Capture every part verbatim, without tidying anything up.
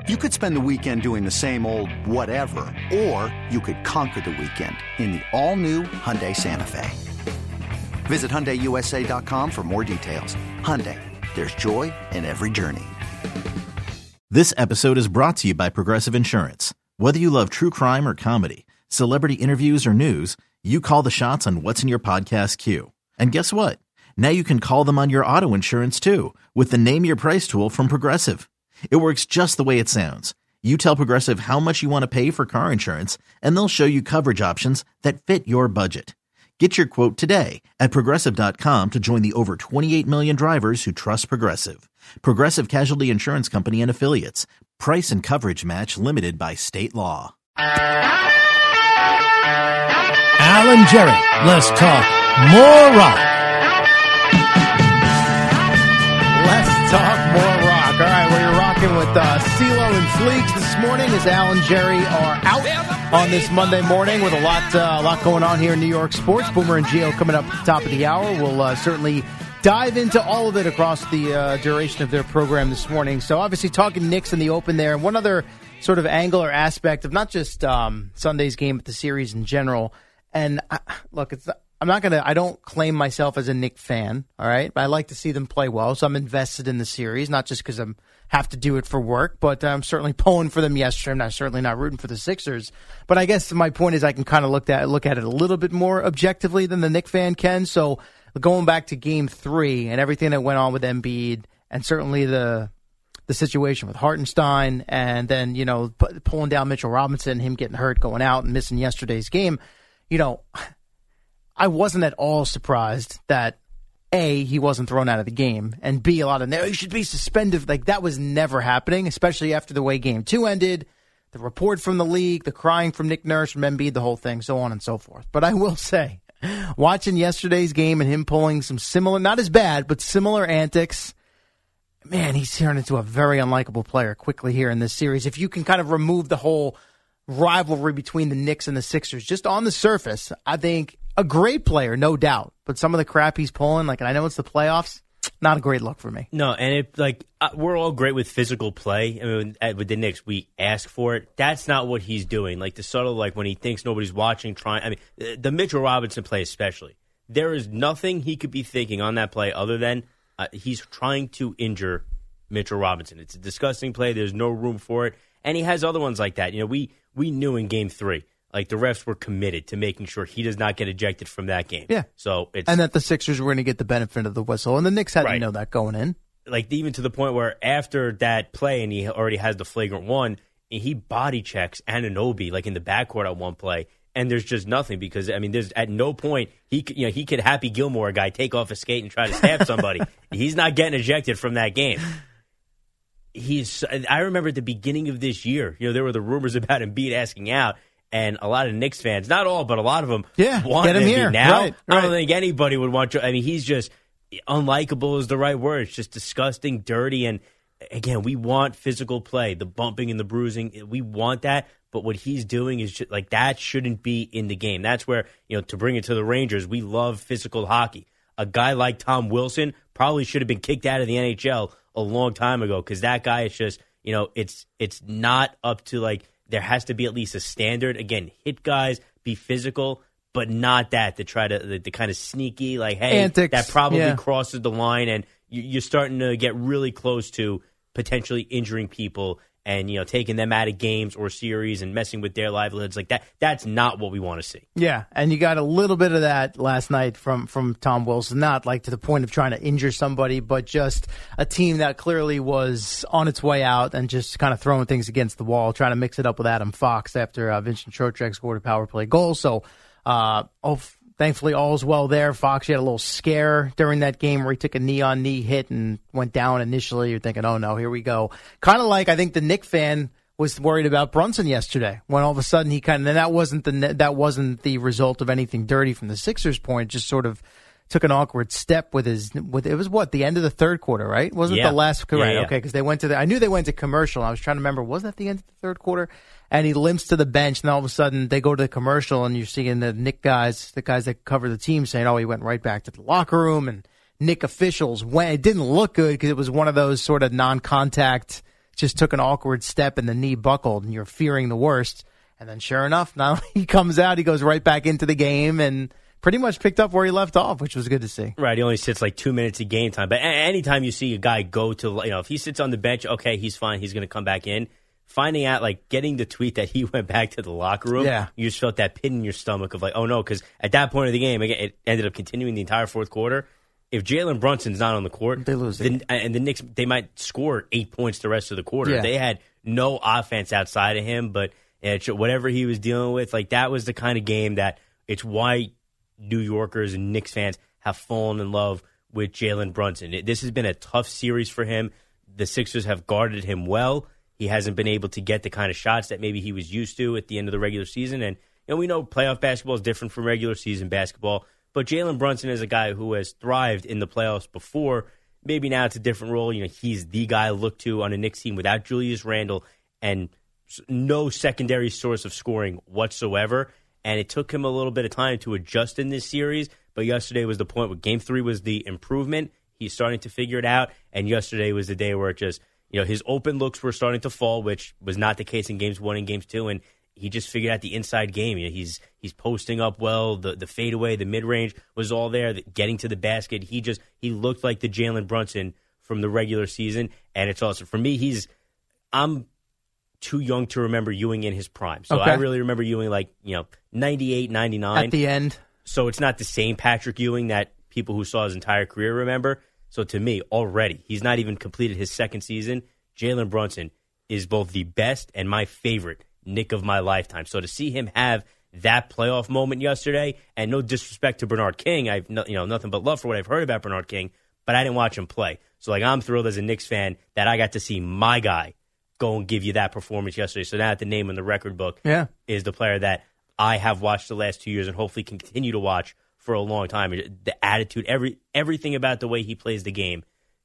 You could spend the weekend doing the same old whatever, or you could conquer the weekend in the all-new Hyundai Santa Fe. Visit Hyundai U S A dot com for more details. Hyundai, there's joy in every journey. This episode is brought to you by Progressive Insurance. Whether you love true crime or comedy, celebrity interviews or news, you call the shots on what's in your podcast queue. And guess what? Now you can call them on your auto insurance too with the Name Your Price tool from Progressive. It works just the way it sounds. You tell Progressive how much you want to pay for car insurance, and they'll show you coverage options that fit your budget. Get your quote today at Progressive dot com to join the over twenty-eight million drivers who trust Progressive. Progressive Casualty Insurance Company and Affiliates. Price and coverage match limited by state law. Alan Jerry, let's talk more rock. Let's talk more rock. All right, well, you're rocking with uh, CeeLo and Fleeks this morning as Alan and Jerry are out on this Monday morning with a lot uh, a lot going on here in New York sports. Boomer and Gio coming up at the top of the hour. We'll uh, certainly dive into all of it across the uh, duration of their program this morning. So obviously talking Knicks in the open there. And one other sort of angle or aspect of not just um, Sunday's game, but the series in general. And I, look, it's I'm not going to – I don't claim myself as a Knicks fan, all right? But I like to see them play well, so I'm invested in the series, not just because I have to do it for work, but I'm certainly pulling for them yesterday. I'm not, certainly not rooting for the Sixers. But I guess my point is I can kind of look at, look at it a little bit more objectively than the Knicks fan can. So going back to game three and everything that went on with Embiid and certainly the the situation with Hartenstein and then, you know, p- pulling down Mitchell Robinson, him getting hurt, going out and missing yesterday's game, you know – I wasn't at all surprised that, A, he wasn't thrown out of the game, and B, a lot of, no, he should be suspended. Like, that was never happening, especially after the way game two ended, the report from the league, the crying from Nick Nurse, from Embiid, the whole thing, so on and so forth. But I will say, watching yesterday's game and him pulling some similar, not as bad, but similar antics, man, he's turned into a very unlikable player quickly here in this series. If you can kind of remove the whole rivalry between the Knicks and the Sixers, just on the surface, I think a great player, no doubt. But some of the crap he's pulling, like, and I know it's the playoffs, not a great look for me. No, and it like uh, we're all great with physical play. I mean, at, with the Knicks, we ask for it. That's not what he's doing. Like the subtle, like when he thinks nobody's watching, trying. I mean, the, the Mitchell Robinson play especially. There is nothing he could be thinking on that play other than uh, he's trying to injure Mitchell Robinson. It's a disgusting play. There's no room for it, and he has other ones like that. You know, we we knew in Game Three. Like, the refs were committed to making sure he does not get ejected from that game. Yeah. So it's and that the Sixers were going to get the benefit of the whistle, and the Knicks had right. to know that going in. Like, even to the point where after that play, and he already has the flagrant one, he body checks Anunoby, like, in the backcourt on one play, and there's just nothing because, I mean, there's at no point, he could, you know, he could Happy Gilmore a guy, take off a skate and try to stab somebody. He's not getting ejected from that game. He's. I remember at the beginning of this year, you know, there were the rumors about Embiid asking out. And a lot of Knicks fans, not all, but a lot of them yeah, want get him him here. now. Right, right. I don't think anybody would want to. I mean, he's just unlikable is the right word. It's just disgusting, dirty. And again, we want physical play, the bumping and the bruising. We want that. But what he's doing is just, like that shouldn't be in the game. That's where, you know, to bring it to the Rangers, we love physical hockey. A guy like Tom Wilson probably should have been kicked out of the N H L a long time ago because that guy is just, you know, it's it's not up to like. There has to be at least a standard. Again, hit guys, be physical, but not that to try to the, the kind of sneaky, like, hey, antics. That probably yeah. crosses the line, and you, you're starting to get really close to potentially injuring people and, you know, taking them out of games or series and messing with their livelihoods like that. That's not what we want to see. Yeah, and you got a little bit of that last night from, from Tom Wilson, not like to the point of trying to injure somebody, but just a team that clearly was on its way out and just kind of throwing things against the wall, trying to mix it up with Adam Fox after uh, Vincent Trocheck scored a power play goal. So, uh, oh, thankfully, all's well there. Fox, he had a little scare during that game where he took a knee-on-knee hit and went down initially. You're thinking, oh, no, here we go. Kind of like I think the Knicks fan was worried about Brunson yesterday when all of a sudden he kind of – and that wasn't the that wasn't the result of anything dirty from the Sixers' point, just sort of took an awkward step with his – with it was what, the end of the third quarter, right? Wasn't yeah. the last – yeah, right, yeah. okay, because they went to the – I knew they went to commercial. I was trying to remember, was that the end of the third quarter? And he limps to the bench, and all of a sudden they go to the commercial, and you're seeing the Knick guys, the guys that cover the team, saying, oh, he went right back to the locker room, and Knick officials went. It didn't look good because it was one of those sort of non-contact just took an awkward step and the knee buckled, and you're fearing the worst. And then sure enough, now he comes out, he goes right back into the game and pretty much picked up where he left off, which was good to see. Right, he only sits like two minutes of game time. But a- anytime you see a guy go to, you know, if he sits on the bench, okay, he's fine, he's going to come back in. Finding out, like, getting the tweet that he went back to the locker room, yeah. you just felt that pit in your stomach of like, oh no, because at that point of the game, again, it ended up continuing the entire fourth quarter. If Jalen Brunson's not on the court, they lose. Then, and the Knicks, they might score eight points the rest of the quarter. Yeah. They had no offense outside of him, but it, whatever he was dealing with, like that was the kind of game that it's why New Yorkers and Knicks fans have fallen in love with Jalen Brunson. It, this has been a tough series for him. The Sixers have guarded him well. He hasn't been able to get the kind of shots that maybe he was used to at the end of the regular season. And you know, we know playoff basketball is different from regular season basketball. But Jalen Brunson is a guy who has thrived in the playoffs before. Maybe now it's a different role. You know, he's the guy looked to on a Knicks team without Julius Randle and no secondary source of scoring whatsoever. And it took him a little bit of time to adjust in this series. But yesterday was the point where game three was the improvement. He's starting to figure it out. And yesterday was the day where it just, you know, his open looks were starting to fall, which was not the case in games one and games two. And he just figured out the inside game. You know, he's he's posting up well. The the fadeaway, the mid range was all there. The, getting to the basket, he just he looked like the Jalen Brunson from the regular season. And it's also for me, he's I'm too young to remember Ewing in his prime, so okay. I really remember Ewing like you know ninety-eight, ninety-nine at the end. So it's not the same Patrick Ewing that people who saw his entire career remember. So to me, already he's not even completed his second season. Jalen Brunson is both the best and my favorite Knick of my lifetime. So to see him have that playoff moment yesterday, and no disrespect to Bernard King, I've no, you know nothing but love for what I've heard about Bernard King, but I didn't watch him play. So like I'm thrilled as a Knicks fan that I got to see my guy go and give you that performance yesterday. So now the name in the record book yeah. is the player that I have watched the last two years and hopefully can continue to watch for a long time. The attitude, every everything about the way he plays the game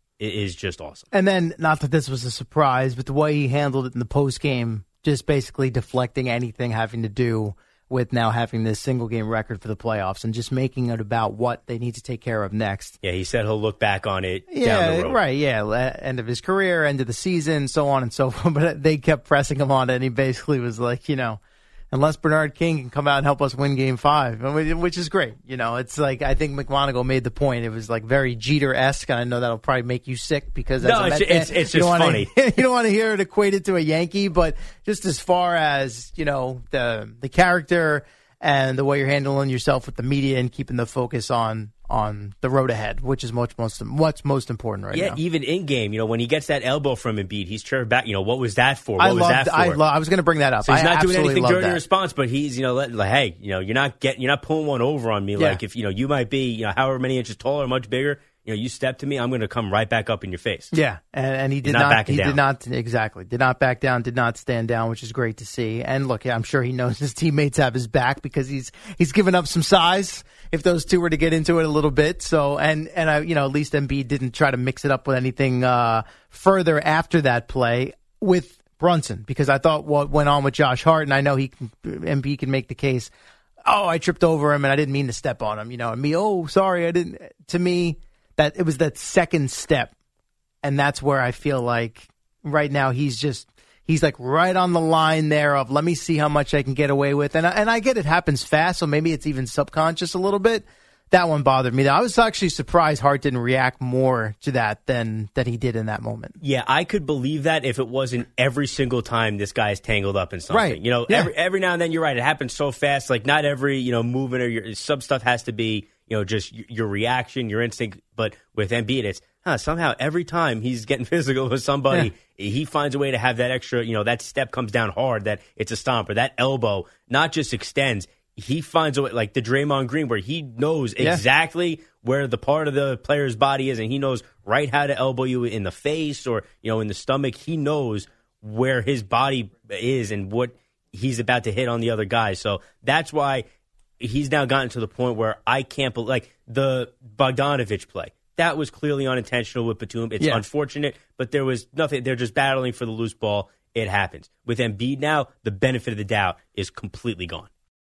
is just awesome. And then, not that this was a surprise, but the way he handled it in the postgame, just basically deflecting anything having to do with now having this single-game record for the playoffs and just making it about what they need to take care of next. Yeah, he said he'll look back on it yeah, down the road. Right, yeah, end of his career, end of the season, so on and so forth. But they kept pressing him on it, and he basically was like, you know, unless Bernard King can come out and help us win Game Five, which is great. You know, it's like I think McMonagle made the point. It was like very Jeter-esque, and I know that'll probably make you sick because as no, a it's, Met it's, fan, it's you just don't funny. Wanna, you don't want to hear it equated to a Yankee, but just as far as you know, the the character and the way you're handling yourself with the media and keeping the focus on on the road ahead, which is much most what's most important right yeah, now. Yeah, even in game, you know, when he gets that elbow from Embiid, he's turned back. You know, what was that for? What I was loved, that for? I, lo- I was going to bring that up. So he's I not doing anything love during that. the response, but he's, you know, let, like, hey, you know, you're not getting, you're not pulling one over on me. Yeah. Like if you know, you might be, you know, however many inches taller, much bigger. You know, you step to me, I'm going to come right back up in your face. Yeah, and, and he did not not. backing he down. did not exactly. Did not back down. Did not stand down, which is great to see. And look, I'm sure he knows his teammates have his back because he's he's given up some size. If those two were to get into it a little bit, so and and I, you know, at least Embiid didn't try to mix it up with anything uh, further after that play with Brunson because I thought what went on with Josh Hart, and I know he can, Embiid can make the case. Oh, I tripped over him and I didn't mean to step on him. You know, and me. Oh, sorry, I didn't. To me. That it was that second step, and that's where I feel like right now he's just he's like right on the line there of let me see how much I can get away with, and I, and I get it happens fast, so maybe it's even subconscious a little bit. That one bothered me. I was actually surprised Hart didn't react more to that than that he did in that moment. Yeah, I could believe that if it wasn't every single time this guy is tangled up in something. Right. You know, Yeah. every every now and then you're right. It happens so fast. Like not every you know movement or your some stuff has to be. You know, just your reaction, your instinct. But with Embiid, it's huh, somehow every time he's getting physical with somebody, yeah. he finds a way to have that extra, you know, that step comes down hard, that it's a stomp, or that elbow not just extends. He finds a way, like the Draymond Green, where he knows yeah. exactly where the part of the player's body is, and he knows right how to elbow you in the face or, you know, in the stomach. He knows where his body is and what he's about to hit on the other guy. So that's why he's now gotten to the point where I can't believe, like the Bogdanovich play. That was clearly unintentional with Batum. It's yeah. unfortunate, but there was nothing. They're just battling for the loose ball. It happens. With Embiid now, the benefit of the doubt is completely gone.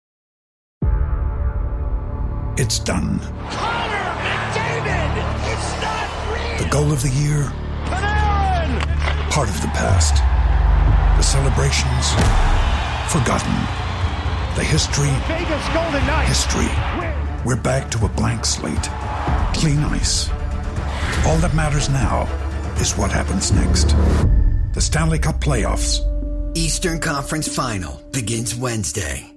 It's done. Connor McDavid! It's not real! The goal of the year. Panarin! part of the past. The celebrations, forgotten. The history, Vegas Golden Knights. history. We're back to a blank slate. Clean ice. All that matters now is what happens next. The Stanley Cup playoffs. Eastern Conference Final begins Wednesday.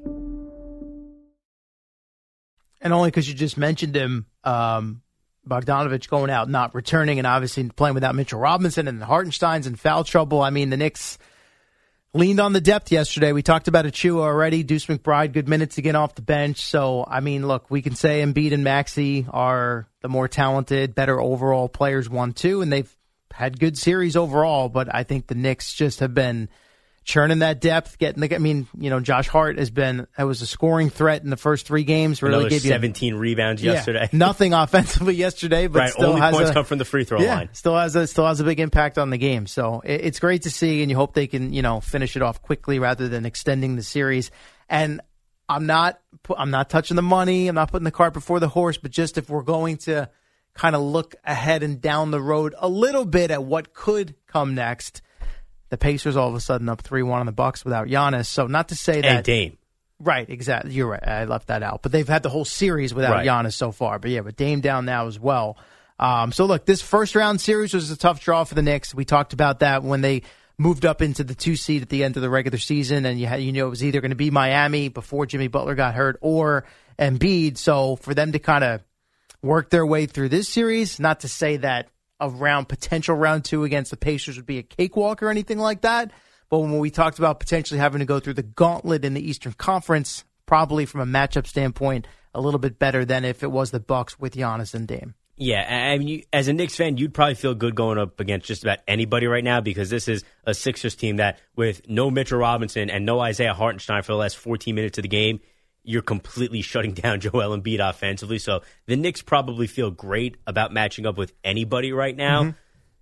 And only because you just mentioned him, um, Bogdanovich going out, not returning, and obviously playing without Mitchell Robinson and Hartenstein's in foul trouble. I mean, the Knicks leaned on the depth yesterday. We talked about Achua already. Deuce McBride, good minutes to get off the bench. So, I mean, look, we can say Embiid and Maxey are the more talented, better overall players, one, two, and they've had good series overall. But I think the Knicks just have been churning that depth, getting the, I mean, you know, Josh Hart has been, that was a scoring threat in the first three games. Really Another gave you seventeen rebounds yeah, yesterday. Nothing offensively yesterday, but right, still only has points a, come from the free throw yeah, line. Still has a still has a big impact on the game. So it, it's great to see, and you hope they can, you know, finish it off quickly rather than extending the series. And I'm not I'm not touching the money. I'm not putting the cart before the horse, but just if we're going to kind of look ahead and down the road a little bit at what could come next. The Pacers all of a sudden up three one on the Bucks without Giannis. So not to say that. And Dame. Right, exactly. You're right. I left that out. But they've had the whole series without right. Giannis so far. But yeah, but Dame down now as well. Um, so look, this first round series was a tough draw for the Knicks. We talked about that when they moved up into the two seed at the end of the regular season. And you had, you know, it was either going to be Miami before Jimmy Butler got hurt or Embiid. So for them to kind of work their way through this series, not to say that a round, potential round two against the Pacers would be a cakewalk or anything like that. But when we talked about potentially having to go through the gauntlet in the Eastern Conference, probably from a matchup standpoint, a little bit better than if it was the Bucks with Giannis and Dame. Yeah, I mean, you, as a Knicks fan, you'd probably feel good going up against just about anybody right now because this is a Sixers team that, with no Mitchell Robinson and no Isaiah Hartenstein for the last fourteen minutes of the game, you're completely shutting down Joel Embiid offensively. So the Knicks probably feel great about matching up with anybody right now. Mm-hmm.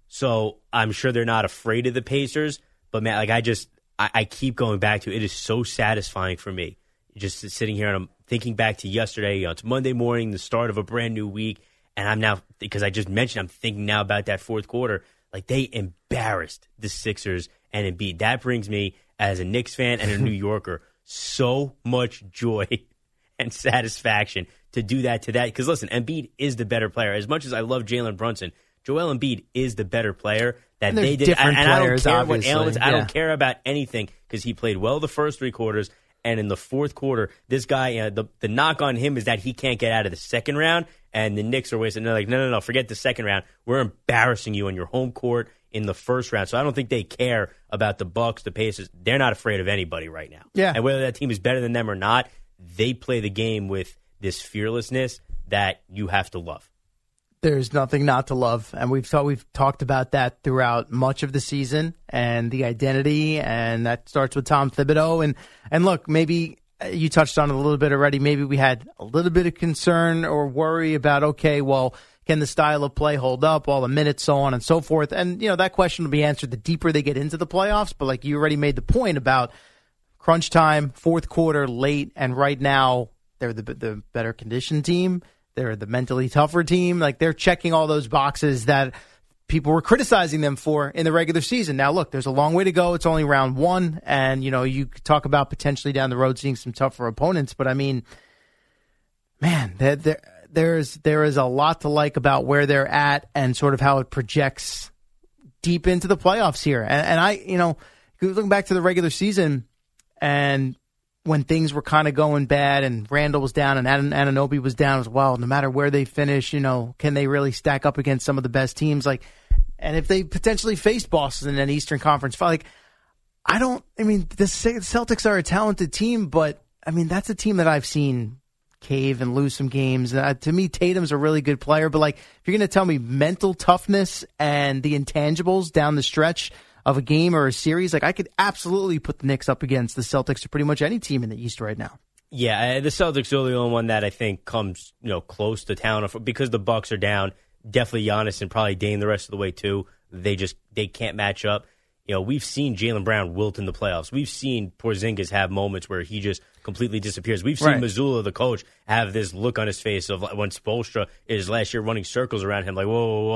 So I'm sure they're not afraid of the Pacers. But, man, like I just I, I keep going back to it. It is so satisfying for me just sitting here and I'm thinking back to yesterday. You know, it's Monday morning, the start of a brand new week. And I'm now, because I just mentioned, I'm thinking now about that fourth quarter. Like, they embarrassed the Sixers and Embiid. That brings me, as a Knicks fan and a New Yorker, so much joy and satisfaction to do that to that. Because, listen, Embiid is the better player. As much as I love Jalen Brunson, Joel Embiid is the better player that and they did. Different and players, I don't care obviously. what ailments. Yeah. I don't care about anything because he played well the first three quarters. And in the fourth quarter, this guy, uh, the, the knock on him is that he can't get out of the second round. And the Knicks are wasting. They're like, no, no, no, forget the second round. We're embarrassing you on your home court in the first round. So I don't think they care about the Bucks, the Pacers. They're not afraid of anybody right now. Yeah. And whether that team is better than them or not, they play the game with this fearlessness that you have to love. There's nothing not to love, and we've thought we've talked about that throughout much of the season and the identity, and that starts with Tom Thibodeau. And and look, maybe you touched on it a little bit already. Maybe we had a little bit of concern or worry about, okay, well, can the style of play hold up, all the minutes, so on and so forth? And you know that question will be answered the deeper they get into the playoffs. But like you already made the point about crunch time, fourth quarter, late, and right now they're the the better conditioned team. They're the mentally tougher team. Like, they're checking all those boxes that people were criticizing them for in the regular season. Now, look, there's a long way to go. It's only round one. And, you know, you could talk about potentially down the road seeing some tougher opponents. But, I mean, man, there, there, there's, there is a lot to like about where they're at and sort of how it projects deep into the playoffs here. And, and I, you know, looking back to the regular season and when things were kind of going bad and Randall was down and An- Anunoby was down as well, no matter where they finish, you know, can they really stack up against some of the best teams? Like, and if they potentially face Boston in an Eastern Conference fight, like, I don't, I mean, the Celtics are a talented team, but I mean, that's a team that I've seen cave and lose some games. Uh, to me, Tatum's a really good player, but like, if you're going to tell me mental toughness and the intangibles down the stretch of a game or a series, like I could absolutely put the Knicks up against the Celtics or pretty much any team in the East right now. Yeah, the Celtics are the only one that I think comes, you know, close to town because the Bucks are down. Definitely Giannis and probably Dame the rest of the way too. They just they can't match up. You know, we've seen Jaylen Brown wilt in the playoffs. We've seen Porzingis have moments where he just completely disappears. We've seen right. Mazzulla, the coach, have this look on his face of when Spoelstra is last year running circles around him, like, whoa, whoa, whoa, like,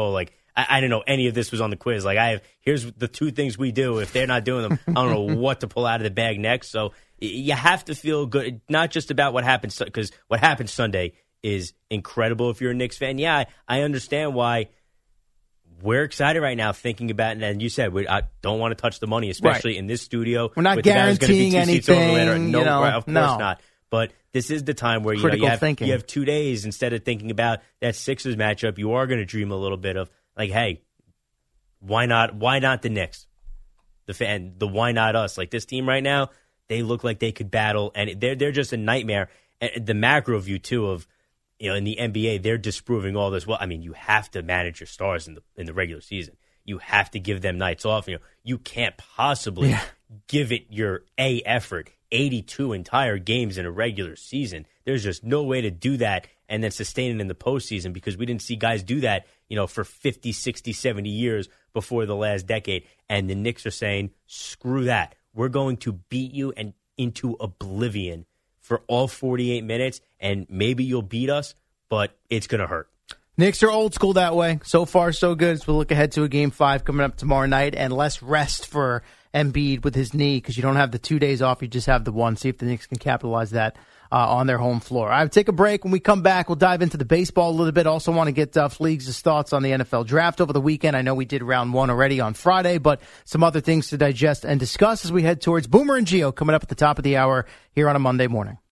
I, I don't know any of this was on the quiz. Like, I have, here's the two things we do. If they're not doing them, I don't know what to pull out of the bag next. So you have to feel good, not just about what happened, because what happened Sunday is incredible if you're a Knicks fan. Yeah, I, I understand why we're excited right now thinking about it. And you said, we I don't want to touch the money, especially right. in this studio. We're not guaranteeing anything. No, you know, right, of course no. not. But this is the time where you, know, you, have, you have two days instead of thinking about that Sixers matchup. You are going to dream a little bit of like, hey, why not? Why not the Knicks? The fan, the why not us? Like this team right now, they look like they could battle, and they're they're just a nightmare. And the macro view too of you know in the N B A, they're disproving all this. Well, I mean, you have to manage your stars in the in the regular season. You have to give them nights off. You know, you can't possibly yeah. give it your A effort. eighty-two entire games in a regular season. There's just no way to do that and then sustain it in the postseason because we didn't see guys do that, you know, for fifty, sixty, seventy years before the last decade. And the Knicks are saying, screw that. We're going to beat you and into oblivion for all forty-eight minutes, and maybe you'll beat us, but it's going to hurt. Knicks are old school that way. So far, so good as we look ahead to a game five coming up tomorrow night and less rest for Embiid with his knee because you don't have the two days off. You just have the one. See if the Knicks can capitalize that uh, on their home floor. All right, take a break. When we come back, we'll dive into the baseball a little bit. Also want to get uh, Fleegs' thoughts on the N F L draft over the weekend. I know we did round one already on Friday, but some other things to digest and discuss as we head towards Boomer and Gio coming up at the top of the hour here on a Monday morning.